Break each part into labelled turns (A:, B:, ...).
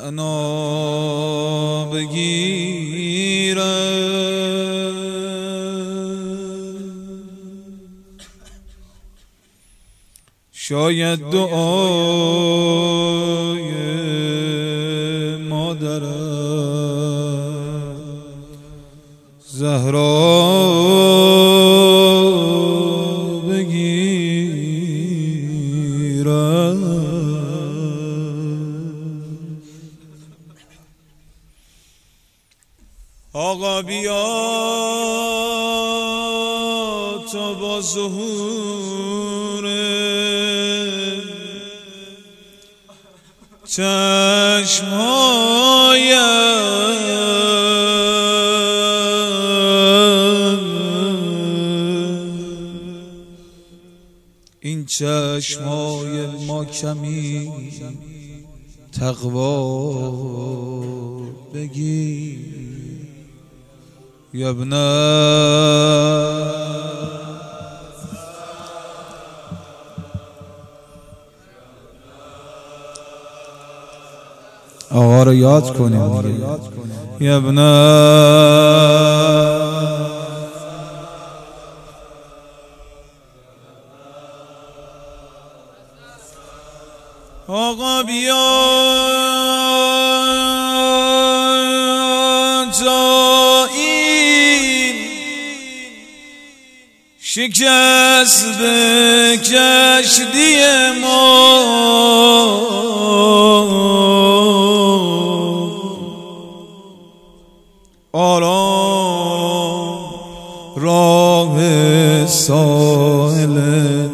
A: معنا بگیرد. شاید دعای مادرم زهرا بگیرد. آقا بیا تا با ظهور چشمهایم این چشمای ما کمی تقوا بگیر. یبنه آقا رو یاد کنیم. یبنه آقا بیا تا این شکست کشتی ما آرام راه ساحل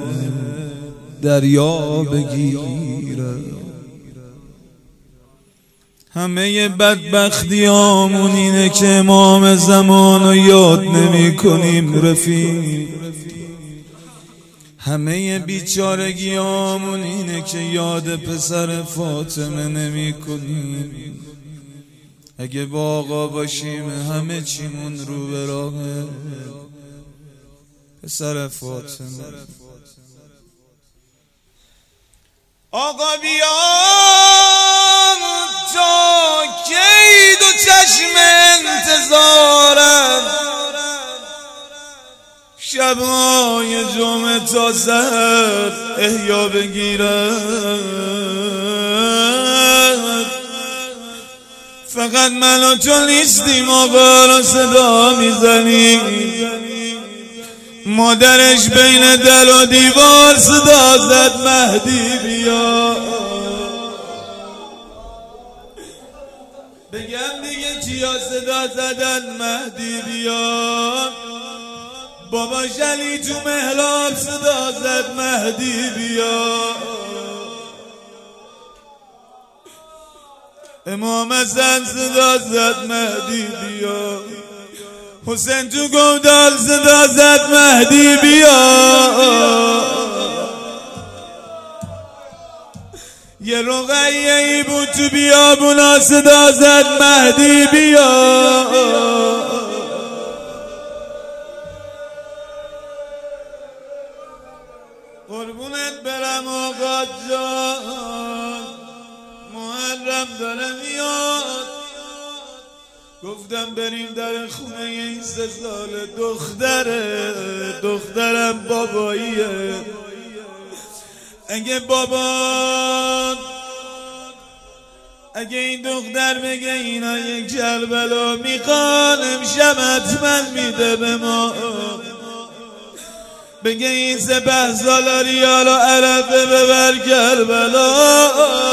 A: دریا بگیره. همه بدبختیامون اینه که امام زمان رو یاد نمی کنیم رفیق. همه بیچارگیامون اینه که یاد پسر فاطمه نمی کنیم. اگه با آقا باشیم همه چیمون رو به راه پسر فاطمه. آقا بیا تا کی دو چشم انتظارم شبهای جمعه تا سحر احیا بگیرد. فقط من و تو نیستیم آقا را صدا میزنیم. مادرش بین در و دیوار صدا زد مهدی بیا. بگم دیگه کیا صدا زدن مهدی بیا. بابا شلی تو محراب صدا زد مهدی بیا. امام حسن صدا زد مهدی بیا. حسین تو گودال صدا زد مهدی بیا. یه رقیه ای بود تو بیابونا صدا زد مهدی بیا. قربونت برم آقا جان محرم داره میاد. گفتم بریم در خونه این 3 سال دخترم باباییه. اگه این دختر بگه اینا یک کربلا میخوان امشب حتما میده به ما. بگه این 3 سال ریال و عرفه ببر کربلا.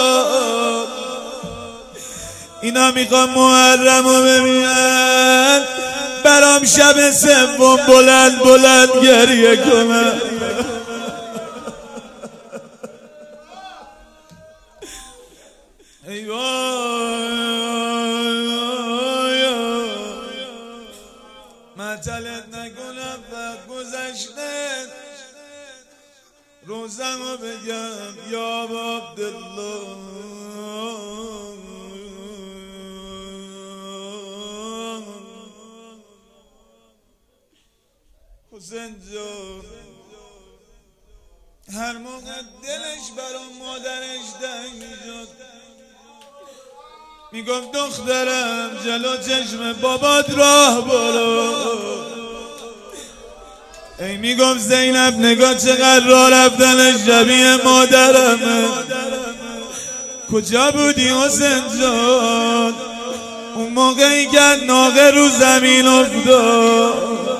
A: اینا میخوان محرم رو ببینن برام شب 3 بلند گریه کنن. ای وای معطلت نکنم وقت گذشته روزم رو بگم یا عبدالله. حسین جان هر موقع دلش برا مادرش تنگ میشد میگفت دخترم جلو چشم بابات راه برو. ای میگفت زینب نگاه چقدر راه رفتن شبیه مادرمه. کجا بودی حسین جان اون موقعی که ناقه رو زمین افتاد؟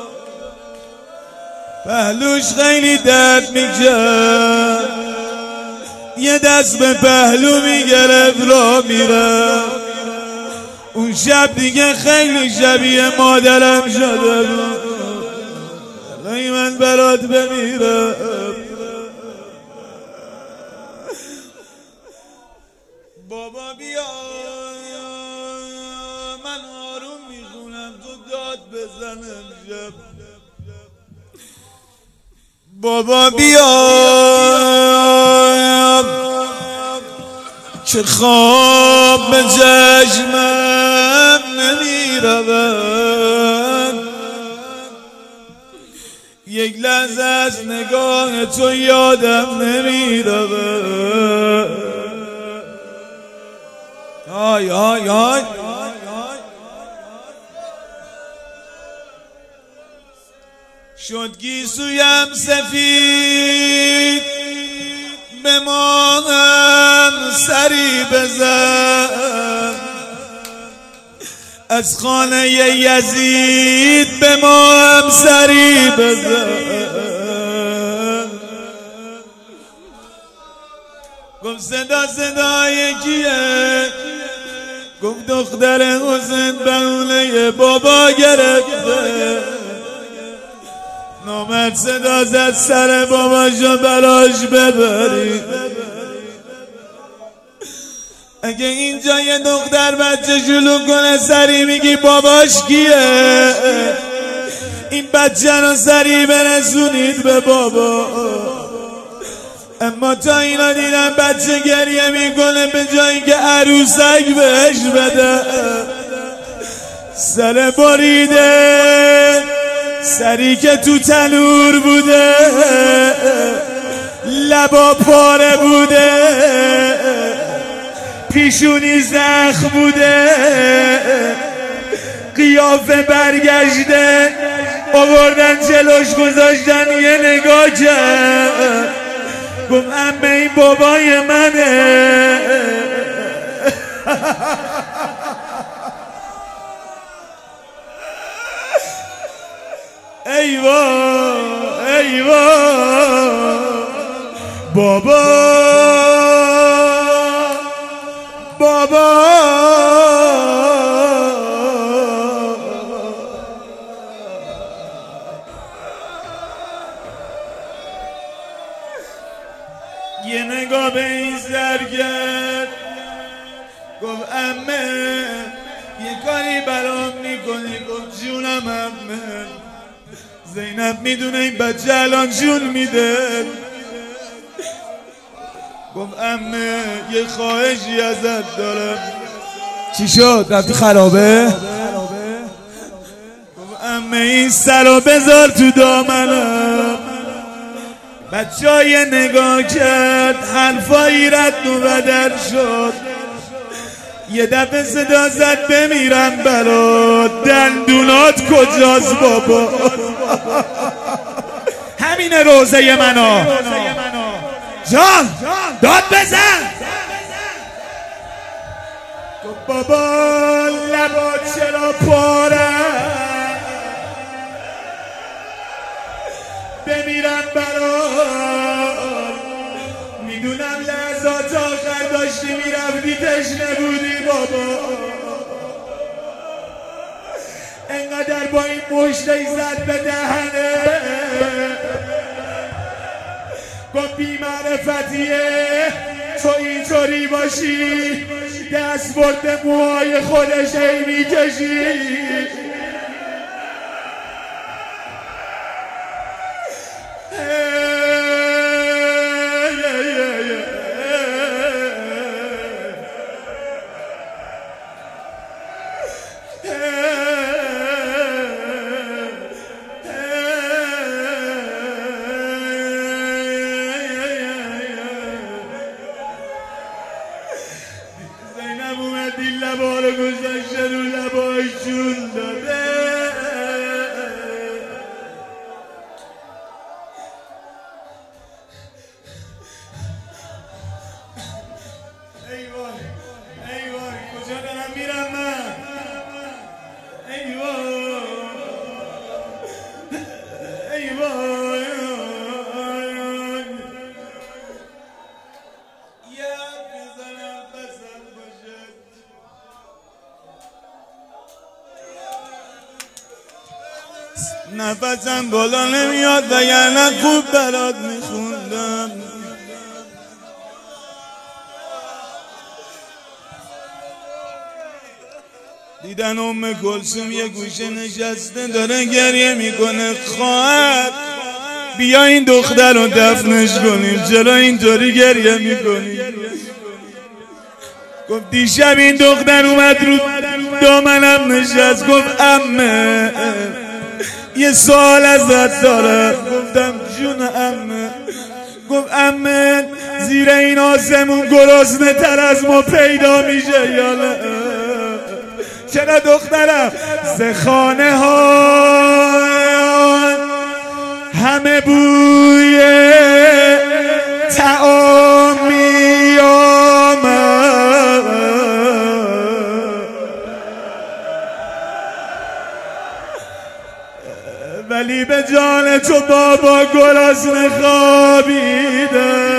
A: پهلوش خیلی درد میکرد، یه دست به پهلو میگرفت را میرفت. اون شب دیگه خیلی شبیه مادرم شده بود. الهی من برات بمیرم. بابا بیا من آروم میخونم تو داد بزنم شب. بابا بیا که خواب به چشمم نمیرود. یک لحظه از نگاه تو یادم نمیرود. آی آی آی شد گیسویم سفید به ماهم سری بزن. از خانه یزید به ماهم سری بزن. گفت صدای کیه؟ گفت دختر حسین بهونه بابا گرفته. نامرد صدا زد سر باباشو براش ببرید. اگه اینجا یه دختر بچه شلوغ کنه سری میگی باباش کیه؟ این بچه رو سری برسونید به بابا. اما تا اینا دیدن بچه گریه میکنه به جایی که عروسک بهش بده سر بریده، سری که تو تنور بوده، لبا پاره بوده، پیشونی زخم بوده، قیافه برگشته، آوردن جلوش گذاشتن یه نگاه کرد. گفت عمه این بابای منه. ایوا ایوا بابا بابا یه نگاه به این سر کرد. گفت عمه یه کاری برام میکنی؟ گفت جونم عمه. زینب میدونه این بچه الان جون میده. گفت عمه یه خواهشی ازت دارم.
B: چی شد؟ رفتی خرابه؟
A: گفت عمه این سرو بذار تو دامنم. بچه های نگاه کرد، حرفایی رد و بدل شد. یه دفعه صدا زد بمیرم برات، دندونات کجاست بابا؟ همین روزه منو جان داد بزن. بابا لبا چرا پاره؟ بمیرم برات. میدونم لحظات آخر داشتی میرفتی تشنه بودی بابا. انقدر با این مشتی زد به دهنه. گفت بی معرفتیه تو اینطوری باشی، دست برد موهای خودش ای میکشی. نفسم بالا نمیاد وگرنه خوب برات میخوندم. دیدن ام کلثوم یه گوشه نشسته داره گریه میکنه. خواهر بیا این دختر رو دفنش کنیم، چرا اینطوری گریه میکنی؟ گفت دیشب این دختر اومد رو دامنم نشست، گفت عمه یه سوال ازت داره. گفتم جون عمه. گفت عمه زیر این آسمون گرسنه تر از ما پیدا میشه یا نه؟ چرا دخترم؟ زخانه ها همه بوی طعام میامد، ولی به جان تو بابا گرسنه خوابیده.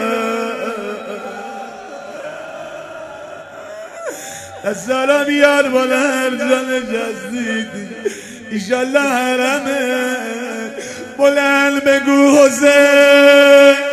A: السلام بیار بالا هر جا نشستیدی، ایشالله حرمه بلند بگو حسین